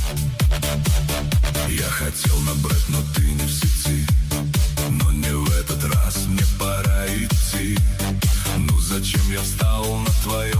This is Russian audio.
Я хотел набрать, но ты не в сети. Но не в этот раз, мне пора идти. Ну зачем я встал на твоей